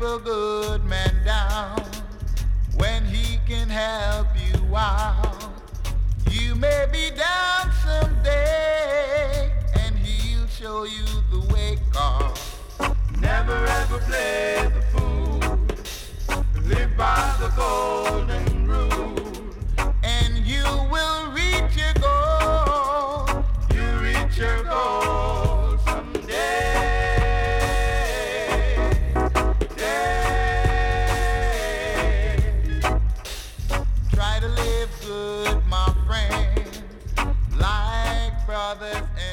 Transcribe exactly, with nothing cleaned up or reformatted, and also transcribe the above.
a good man down when he can help you out. You may be down someday and he'll show you the way, 'cause never ever play the fool. Live by the golden rule and you will reach your goal. You reach your goal someday. Try to live good, my friend, like brothers and